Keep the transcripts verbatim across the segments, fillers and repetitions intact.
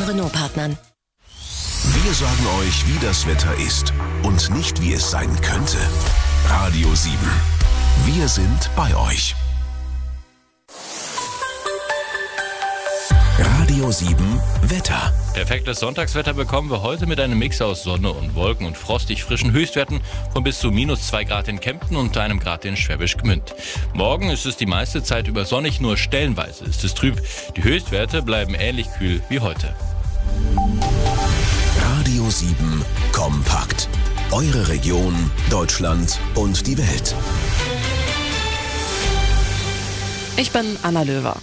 Renault-Partnern. Wir sagen euch, wie das Wetter ist und nicht, wie es sein könnte. Radio sieben. Wir sind bei euch. Radio sieben Wetter. Perfektes Sonntagswetter bekommen wir heute mit einem Mix aus Sonne und Wolken und frostig frischen Höchstwerten von bis zu minus zwei Grad in Kempten und einem Grad in Schwäbisch Gmünd. Morgen ist es die meiste Zeit über sonnig, nur stellenweise ist es trüb. Die Höchstwerte bleiben ähnlich kühl wie heute. Radio sieben kompakt. Eure Region, Deutschland und die Welt. Ich bin Anna Löwer.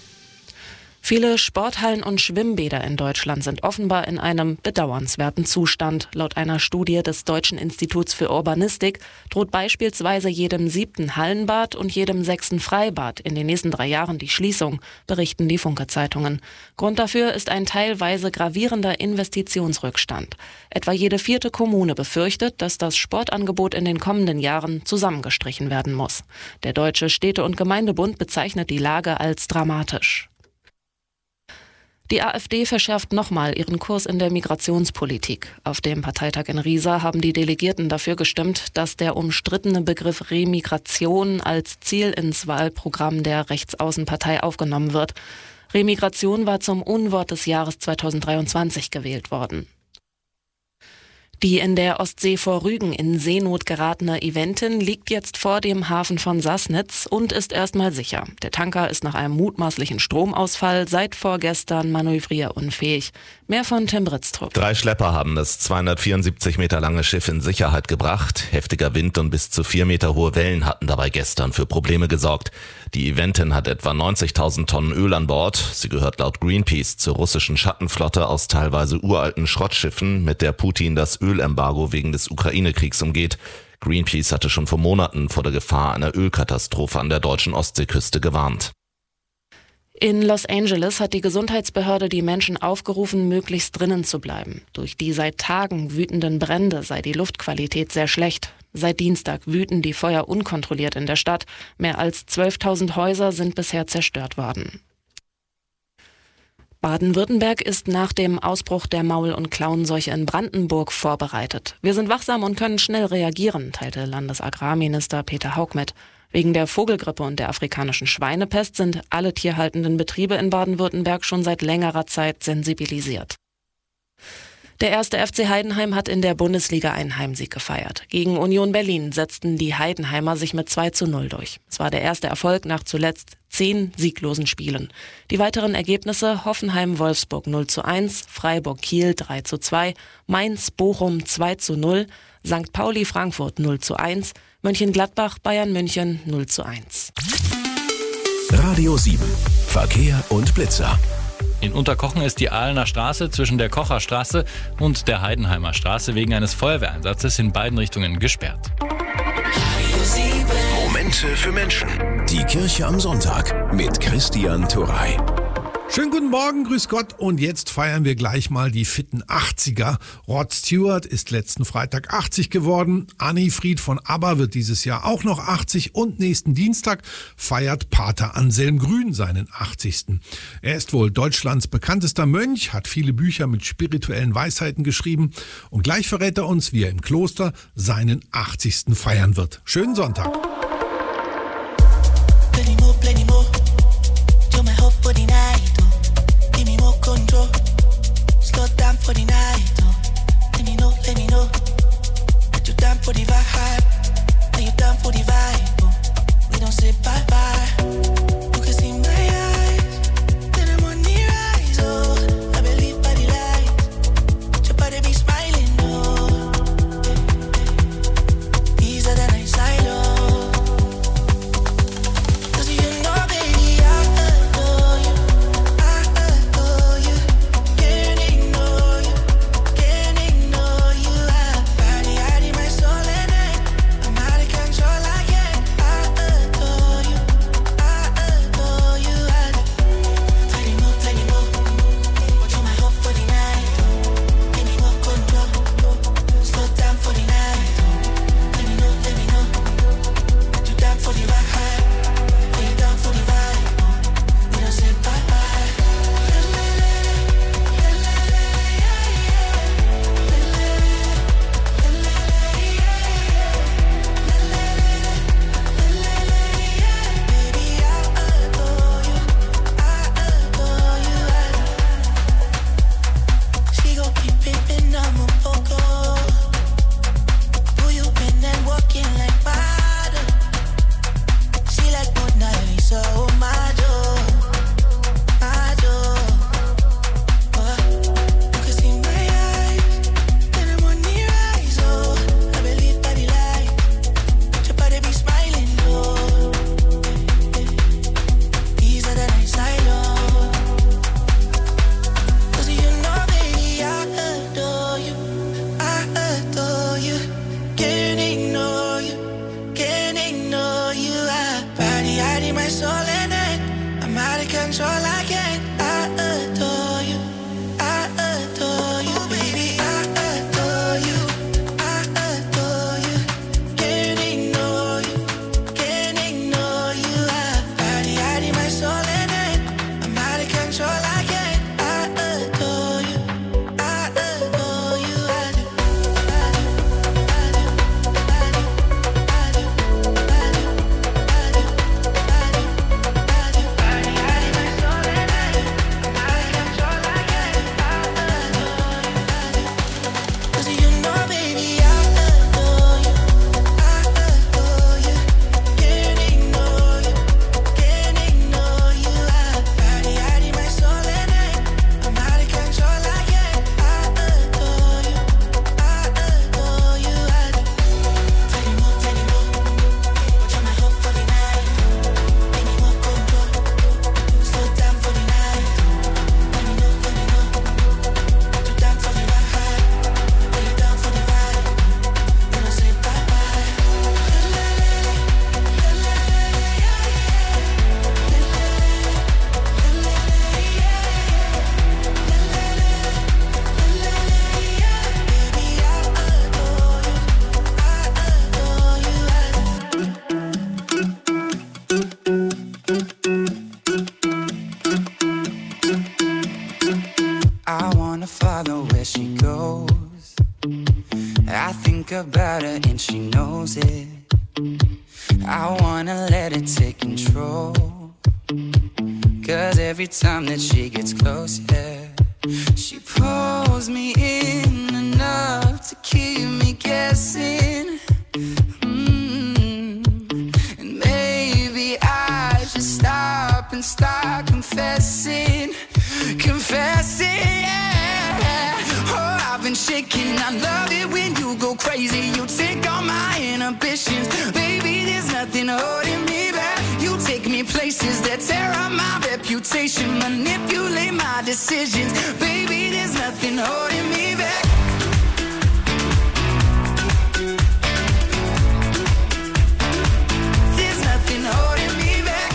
Viele Sporthallen und Schwimmbäder in Deutschland sind offenbar in einem bedauernswerten Zustand. Laut einer Studie des Deutschen Instituts für Urbanistik droht beispielsweise jedem siebten Hallenbad und jedem sechsten Freibad in den nächsten drei Jahren die Schließung, berichten die Funke-Zeitungen. Grund dafür ist ein teilweise gravierender Investitionsrückstand. Etwa jede vierte Kommune befürchtet, dass das Sportangebot in den kommenden Jahren zusammengestrichen werden muss. Der Deutsche Städte- und Gemeindebund bezeichnet die Lage als dramatisch. Die AfD verschärft nochmal ihren Kurs in der Migrationspolitik. Auf dem Parteitag in Riesa haben die Delegierten dafür gestimmt, dass der umstrittene Begriff Remigration als Ziel ins Wahlprogramm der Rechtsaußenpartei aufgenommen wird. Remigration war zum Unwort des Jahres zweitausenddreiundzwanzig gewählt worden. Die in der Ostsee vor Rügen in Seenot geratene Eventin liegt jetzt vor dem Hafen von Sassnitz und ist erstmal sicher. Der Tanker ist nach einem mutmaßlichen Stromausfall seit vorgestern manövrierunfähig. Mehr von Tim Britztrup. Drei Schlepper haben das zweihundertvierundsiebzig Meter lange Schiff in Sicherheit gebracht. Heftiger Wind und bis zu vier Meter hohe Wellen hatten dabei gestern für Probleme gesorgt. Die Eventin hat etwa neunzigtausend Tonnen Öl an Bord. Sie gehört laut Greenpeace zur russischen Schattenflotte aus teilweise uralten Schrottschiffen, mit der Putin das Ölembargo wegen des Ukraine-Kriegs umgeht. Greenpeace hatte schon vor Monaten vor der Gefahr einer Ölkatastrophe an der deutschen Ostseeküste gewarnt. In Los Angeles hat die Gesundheitsbehörde die Menschen aufgerufen, möglichst drinnen zu bleiben. Durch die seit Tagen wütenden Brände sei die Luftqualität sehr schlecht. Seit Dienstag wüten die Feuer unkontrolliert in der Stadt. Mehr als zwölftausend Häuser sind bisher zerstört worden. Baden-Württemberg ist nach dem Ausbruch der Maul- und Klauenseuche in Brandenburg vorbereitet. Wir sind wachsam und können schnell reagieren, teilte Landesagrarminister Peter Haug mit. Wegen der Vogelgrippe und der afrikanischen Schweinepest sind alle tierhaltenden Betriebe in Baden-Württemberg schon seit längerer Zeit sensibilisiert. Der erste F C Heidenheim hat in der Bundesliga einen Heimsieg gefeiert. Gegen Union Berlin setzten die Heidenheimer sich mit zwei zu null durch. Es war der erste Erfolg nach zuletzt zehn sieglosen Spielen. Die weiteren Ergebnisse: Hoffenheim-Wolfsburg null zu eins, Freiburg-Kiel drei zu zwei, Mainz-Bochum zwei zu null, Sankt Pauli-Frankfurt null zu eins, Mönchengladbach-Bayern München null zu eins. Radio sieben. Verkehr und Blitzer. In Unterkochen ist die Ahlener Straße zwischen der Kocherstraße und der Heidenheimer Straße wegen eines Feuerwehreinsatzes in beiden Richtungen gesperrt. Momente für Menschen. Die Kirche am Sonntag mit Christian Turrey. Schönen guten Morgen, grüß Gott, und jetzt feiern wir gleich mal die fitten achtziger. Rod Stewart ist letzten Freitag achtzig geworden, Anni Fried von ABBA wird dieses Jahr auch noch achtzig und nächsten Dienstag feiert Pater Anselm Grün seinen achtzigsten. Er ist wohl Deutschlands bekanntester Mönch, hat viele Bücher mit spirituellen Weisheiten geschrieben und gleich verrät er uns, wie er im Kloster seinen achtzigsten feiern wird. Schönen Sonntag. Plenty more, plenty more. Do my hope for the night. Give me more control. Slow down for the night. Let me know, let me know. That you down for the vibe. Are you down for the vibe? We don't say bye bye. You can see my eyes. Then I'm on the rise. Oh, I believe by the light. Your body be smiling. Oh, easier than I silo. I wanna follow where she goes. I think about her and she knows it. I wanna let it take control. Cause every time that she gets close, yeah, she pulls me in enough to keep me guessing. Mm. And maybe I should stop and start confessing. Confessing, yeah. Oh, I've been shaking. I love it when you go crazy. You take all my inhibitions. Baby, there's nothing holding me back. You take me places that tear up my reputation. Manipulate my decisions. Baby, there's nothing holding me back. There's nothing holding me back.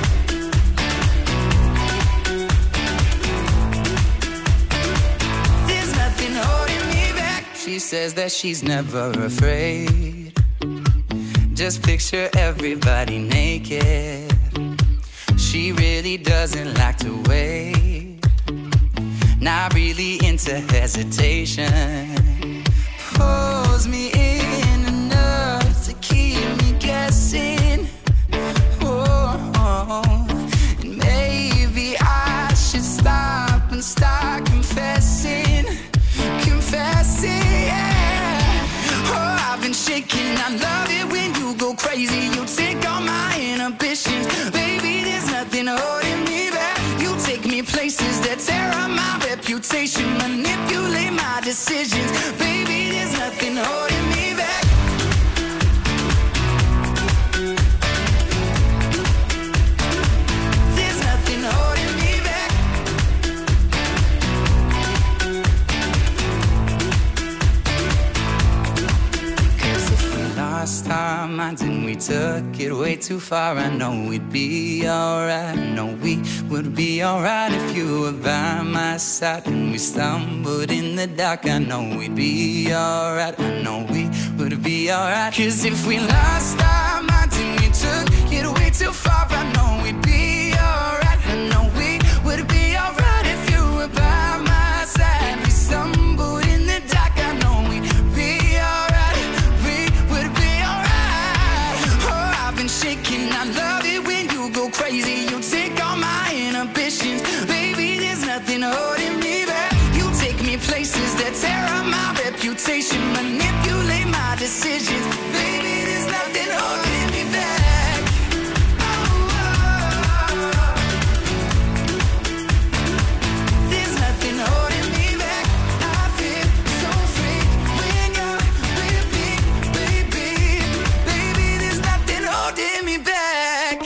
There's nothing holding me back. She says that she's never afraid. Just picture everybody naked. She really doesn't like to wait. Not really into hesitation. Pulls me in enough to keep me guessing. Oh, oh. And maybe I should stop and start confessing. Confessing, yeah. Oh, I've been shaking. I love it when you go crazy. You take all my inhibitions. Baby, there's nothing holding me back. You take me places that tear up my reputation. Manipulate my decisions. Baby, there's nothing holding me back. There's nothing holding me back. Cause if we lost our minds and we took it way too far, I know we'd be alright. I know we would be alright if you were by my side. And we stumbled in the dark, I know we'd be alright. I know we would be alright. Cause if we lost our minds and we took it way too far, I know we'd be alright. I know we would be alright if you were by my side. We stumbled in the dark, I know we'd be alright. We would be alright. Oh, I've been shaking. I love it when you go crazy. You take all my inhibitions. Baby, there's nothing holding me back. You take me places that tear up my reputation. Manipulate my decisions. Baby, there's nothing holding me back. Oh, oh. There's nothing holding me back. I feel so free when you're with me, baby. Baby, there's nothing holding me back.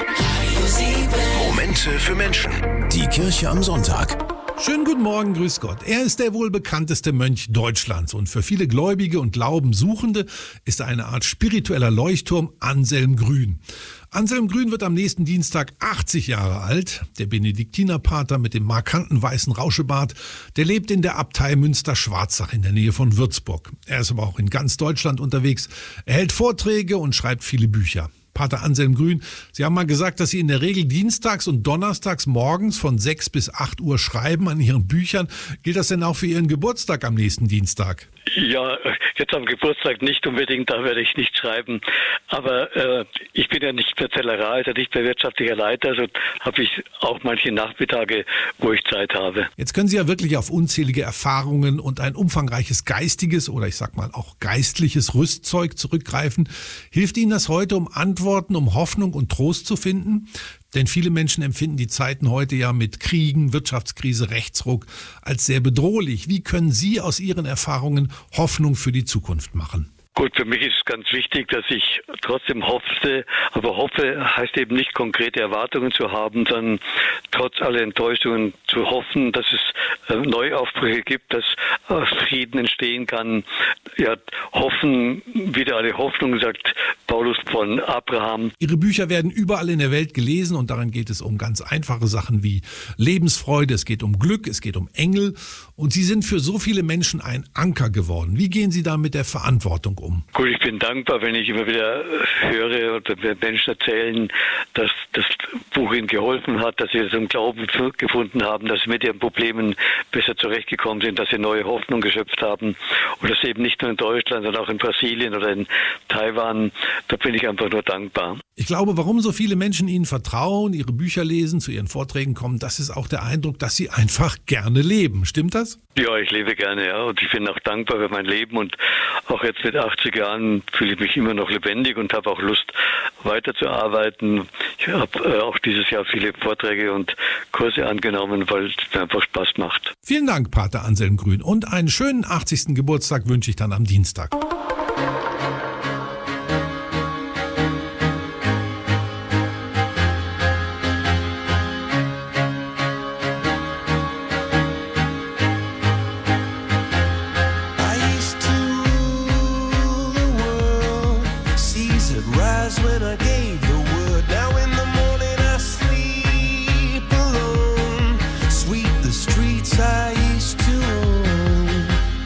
Momente für Menschen. Die Kirche am Sonntag. Schönen guten Morgen, grüß Gott. Er ist der wohl bekannteste Mönch Deutschlands und für viele Gläubige und Glaubenssuchende ist er eine Art spiritueller Leuchtturm, Anselm Grün. Anselm Grün wird am nächsten Dienstag achtzig Jahre alt. Der Benediktinerpater mit dem markanten weißen Rauschebart, der lebt in der Abtei Münster-Schwarzach in der Nähe von Würzburg. Er ist aber auch in ganz Deutschland unterwegs. Er hält Vorträge und schreibt viele Bücher. Pater Anselm Grün, Sie haben mal gesagt, dass Sie in der Regel dienstags und donnerstags morgens von sechs bis acht Uhr schreiben an Ihren Büchern. Gilt das denn auch für Ihren Geburtstag am nächsten Dienstag? Ja, jetzt am Geburtstag nicht unbedingt, da werde ich nicht schreiben. Aber äh, ich bin ja nicht mehr Zellerar, also nicht mehr wirtschaftlicher Leiter, also habe ich auch manche Nachmittage, wo ich Zeit habe. Jetzt können Sie ja wirklich auf unzählige Erfahrungen und ein umfangreiches geistiges oder ich sag mal auch geistliches Rüstzeug zurückgreifen. Hilft Ihnen das heute, um Antworten, um Hoffnung und Trost zu finden? Denn viele Menschen empfinden die Zeiten heute ja mit Kriegen, Wirtschaftskrise, Rechtsruck als sehr bedrohlich. Wie können Sie aus Ihren Erfahrungen Hoffnung für die Zukunft machen? Gut, für mich ist es ganz wichtig, dass ich trotzdem hoffe, aber hoffe heißt eben nicht konkrete Erwartungen zu haben, sondern trotz aller Enttäuschungen zu hoffen, dass es Neuaufbrüche gibt, dass Frieden entstehen kann. Ja, hoffen, wieder eine Hoffnung, sagt Paulus von Abraham. Ihre Bücher werden überall in der Welt gelesen und darin geht es um ganz einfache Sachen wie Lebensfreude, es geht um Glück, es geht um Engel und Sie sind für so viele Menschen ein Anker geworden. Wie gehen Sie da mit der Verantwortung um? um? Gut, ich bin dankbar, wenn ich immer wieder höre oder Menschen erzählen, dass das Buch ihnen geholfen hat, dass sie zum Glauben gefunden haben, dass sie mit ihren Problemen besser zurechtgekommen sind, dass sie neue Hoffnung geschöpft haben. Und das eben nicht nur in Deutschland, sondern auch in Brasilien oder in Taiwan. Da bin ich einfach nur dankbar. Ich glaube, warum so viele Menschen Ihnen vertrauen, Ihre Bücher lesen, zu Ihren Vorträgen kommen, das ist auch der Eindruck, dass Sie einfach gerne leben. Stimmt das? Ja, ich lebe gerne, ja. Und ich bin auch dankbar für mein Leben. Und auch jetzt mit achtzig Jahren fühle ich mich immer noch lebendig und habe auch Lust, weiterzuarbeiten. Ich habe äh, auch dieses Jahr viele Vorträge und Kurse angenommen, weil es mir einfach Spaß macht. Vielen Dank, Pater Anselm Grün. Und einen schönen achtzigsten Geburtstag wünsche ich dann am Dienstag. When I gave the word, now in the morning I sleep alone. Sweep the streets I used to own.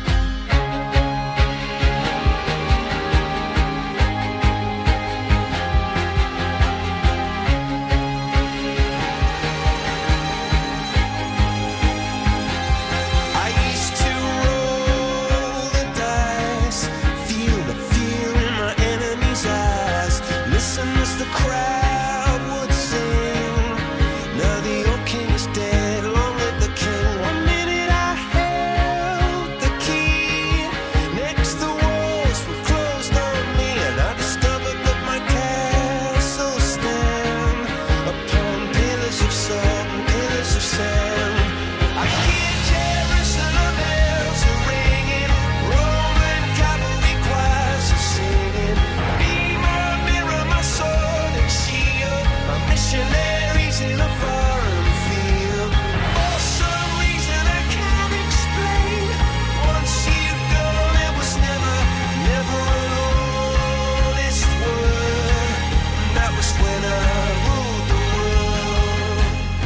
I used to roll the dice, feel the fear in my enemy's eyes. Listen as the crowd would sing. Now the old king is dead, long live the king. One minute I held the key. Next the walls were closed on me, and I discovered that my castle stand upon pillars of salt and pillars of sand. I hear Jerusalem bells are ringing, Roman cavalry choirs are singing. Be my mirror, my sword and shield, my missionaries in a foreign field. For some reason I can't explain, once you've gone it was never, never an honest word. And that was when I ruled the world.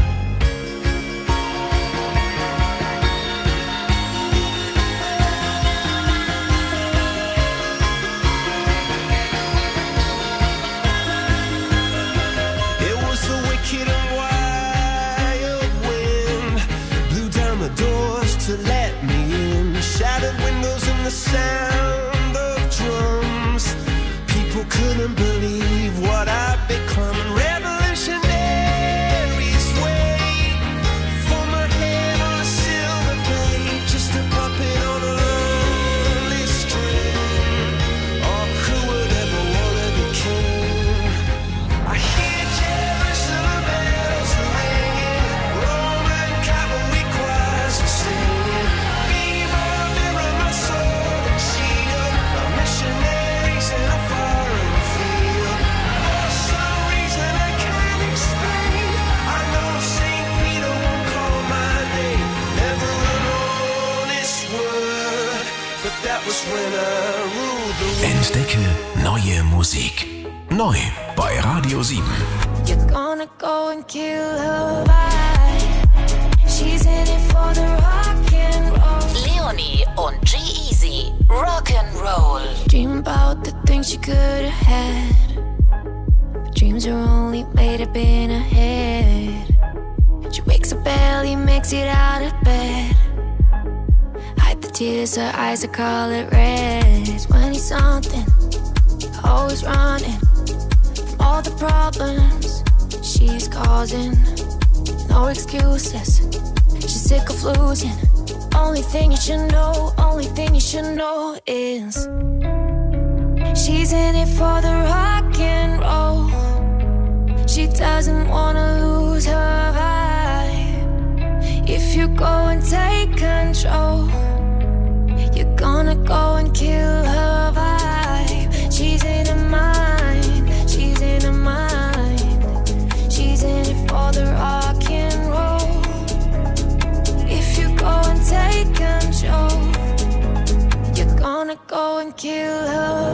It was the wicked and wild wind, blew down the doors to let me in, shattered windows and the sound of drums. People couldn't believe what I'd become, and revolutionaries wait for my head on a silver plate, just a puppet on a lonely string. Oh, who would ever wanna be king? I hear Jerusalem bells are ringing, Roman cavalry choirs are singing. Be my mirror, my sword and shield, my missionaries in a foreign field. For some reason I can't explain, I know Saint Peter won't call my name, never an honest word, but that was when I ruled the world. Entdecke neue Musik. Neu bei Radio sieben. You're gonna go and kill her vibe. She's in it for the rock and roll. Leonie und G-Eazy. Rock'n'Roll. Dream about the things you could have had, but dreams are only made up in her head. She wakes up early, makes it out of bed. Hide the tears, her eyes are color red. twenty something, always running from all the problems she's causing. No excuses, she's sick of losing. Only thing you should know, only thing you should know is she's in it for the rock and roll. She doesn't wanna lose her vibe. If you go and take control, you're gonna go and kill her vibe. She's in her mind, she's in her mind. She's in it for the rock and roll. If you go and take control, you're gonna go and kill her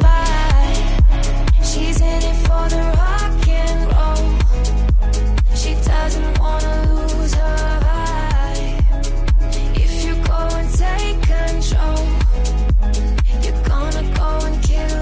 vibe. She's in it for the rock and roll. She doesn't wanna lose her vibe. If you go and take control, you're gonna go and kill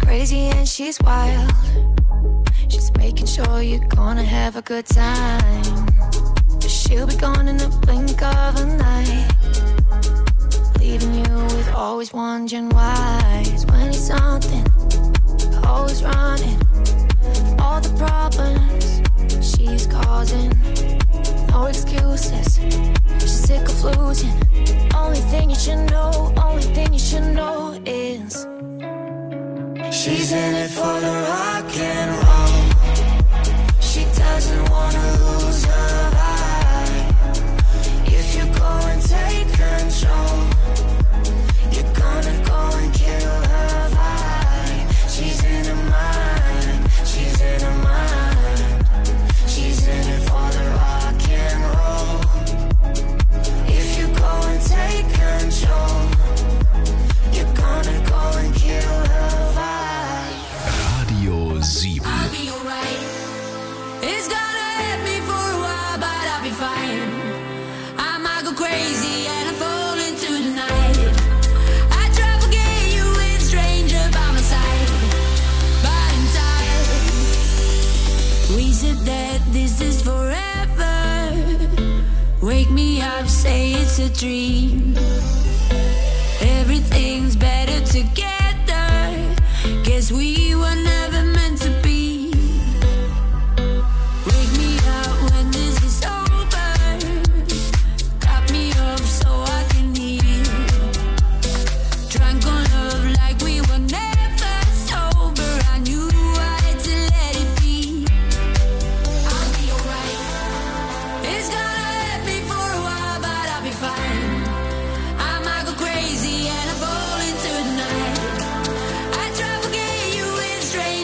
crazy and she's wild. She's making sure you're gonna have a good time. But she'll be gone in the blink of an eye, leaving you with always wondering why. It's twenty something, always running from all the problems she's causing. No excuses, she's sick of losing. Only thing you should know, only thing you should know is she's in it for the rock and roll. She doesn't wanna lose her vibe. If you go and take control, you're gonna go and kill her vibe. She's in her mind, she's in her mind. She's in it for the rock and roll. If you go and take control, you're gonna go and kill her vibe. Radio sieben. I'll be alright. It's gonna hurt me for a while, but I'll be fine. I might go crazy and I fall into the night. I try to forget you with a stranger by my side, but in time we said that this is forever. Wake me up, say it's a dream. Everything's better together. Guess we were never meant to be. Wake me up when this is over. Cut me up so I can heal. Drunk on love like we were never sober. I knew I had to let it be. I'll be alright. It's gonna hurt me for a while, but I'll be fine. I might go crazy and I fall into the night. I try to forget you with strangers.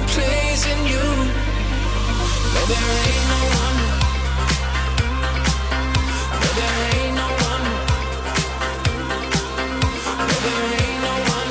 replacing you. No, there ain't no one. No, there ain't no one. No, there ain't no one.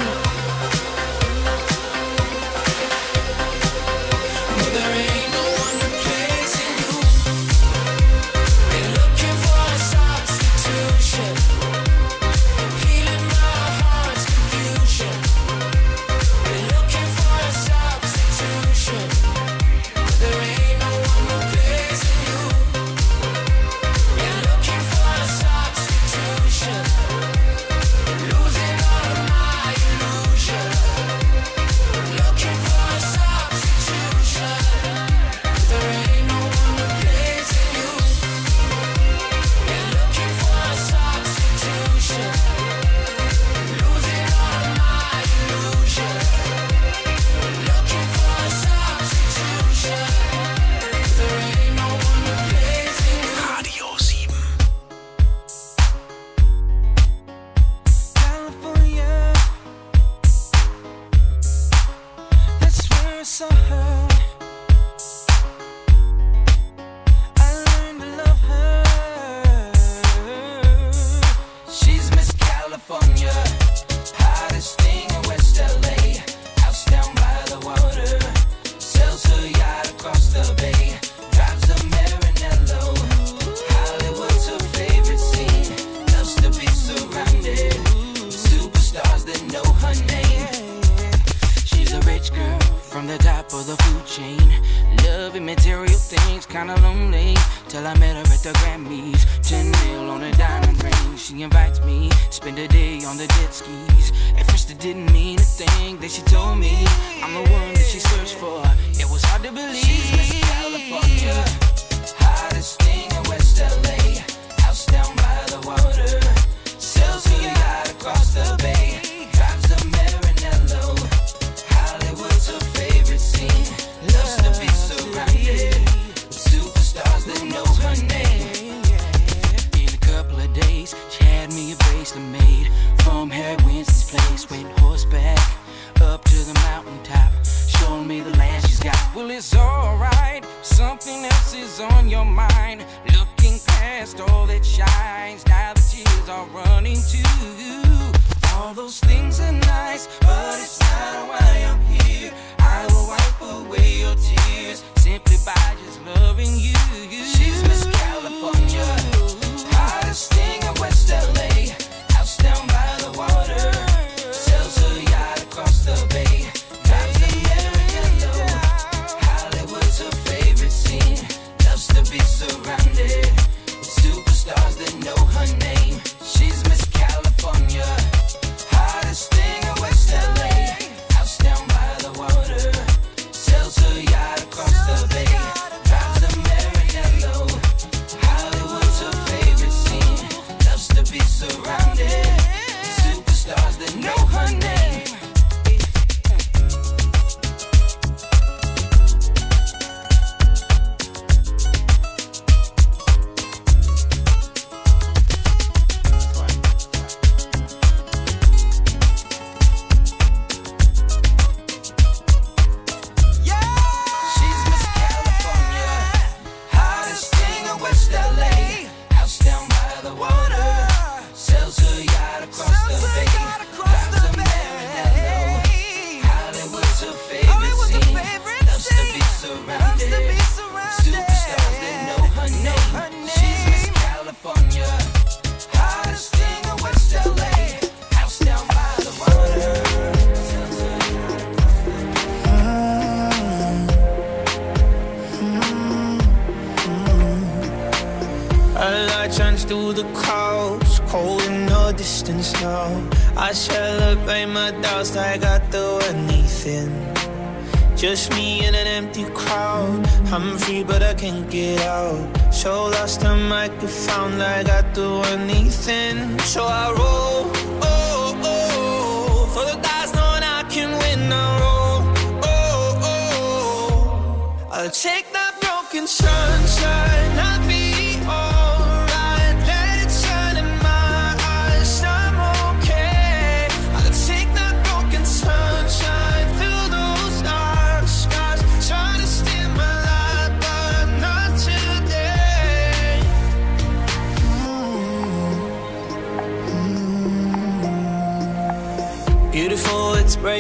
No, there ain't no one replacing you. They're looking for a substitution, healing my heart's confusion. They're looking for a substitution. There ain't no one replacing you. They're looking for a substitution, losing all of my illusion. Looking for a substitution. There ain't no one replacing you. They're looking for a substitution, losing all of my illusion. Looking for a substitution. There ain't no one replacing you. Radio sieben. California, that's where I saw her. I learned to love her. She's Miss California, hottest thing in West L A. House down by the water, sells her yacht across the bay, drives a Maranello. Hollywood's her favorite scene, loves to be surrounded with superstars that know her name. She's a rich girl from the top of the food chain, loving material things, kinda lonely, till I met her at the Grammys. Ten mil on a diamond ring, she invites me, spend a day on the jet skis. At first it didn't mean a thing, then she told me I'm the one that she searched for. It was hard to believe. She's Miss California, hottest thing in West L A. House down by the water, sells her yacht across the bay, drives a Maranello. Hollywood's her favorite scene, loves to be surrounded with superstars that know her name. In a couple of days, she had me a bracelet made from Harry Winston's place. Went horseback up to the mountaintop, showing me the land she's got. Well, it's alright, something else is on your mind. Looking past all that shines, now the tears are running too. All those things are nice, but it's not why I'm here. I will wipe away your tears simply by just loving you. She's Miss California, hottest thing in West L A. House down by the water, sells her yacht across the bay, drives a Maranello. Hollywood's her favorite scene, loves to be surrounded with superstars that know her name. She's Miss California, hottest thing in West L A. House down by the water, sells her yacht across the bay, drives a Maranello. Hollywood's her favorite scene, loves to be surrounded with superstars that know her name. She's Miss California, hottest thing in West L A. House down by the water, sells her yacht across the bay, drives a Maranello. Hollywood's her favorite scene, loves to be surrounded with superstars that know her name. She's Miss California, hottest thing in West L A. House down by the water, sells her A light shines through the clouds, cold in the distance now. I celebrate my doubts like I do anything. Just me in an empty crowd. I'm free but I can't get out. So lost I might get found like I do anything. So I roll, oh, oh, for the guys knowing I can win. I roll, oh, oh, I'll take that broken sunshine, I'll be alright. Let it shine in my eyes, I'm okay. I'll take that broken sunshine through those dark skies.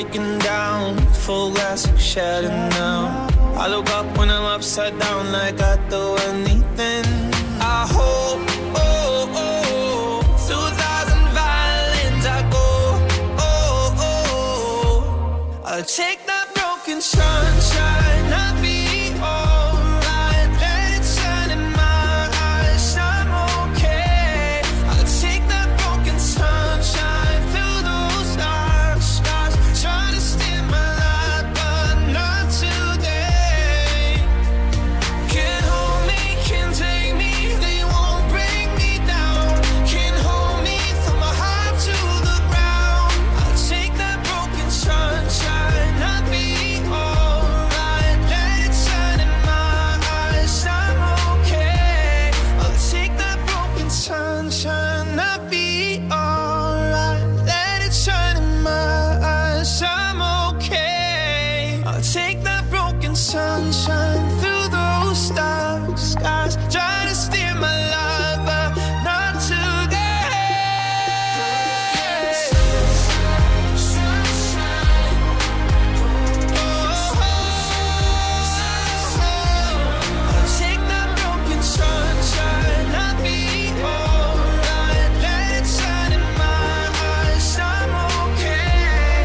breaking down. Full glass of shadow now. I look up when I'm upside down like I do anything. I hope, oh, oh, through thousand violins I go, oh, oh, I'll take that broken sunshine, I'll be alright. Let it shine in my eyes, I'm okay. I'll take that broken sunshine through those dark skies. Try to steal my light, but not today. Can't hold me, can't take me, they won't bring me down. Can't hold me from my heart to the ground. I'll take that broken sunshine, I'll be alright. Let it shine in my eyes, I'm okay. I'll take that broken sunshine, I'll be alright. Let it shine in my eyes, I'm okay. I'll take that broken sunshine through those dark skies. Try to steer my life, but not today. I'll take that broken sunshine, I'll be alright. Let it shine in my eyes, I'm okay.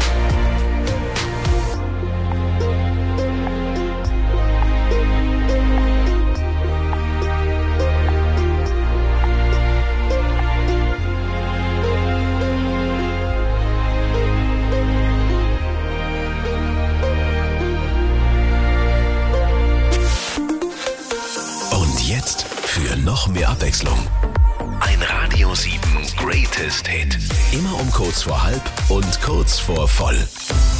Und jetzt für noch mehr Abwechslung. Ein Radio sieben Greatest Hit. Immer um kurz vor halb und kurz vor voll.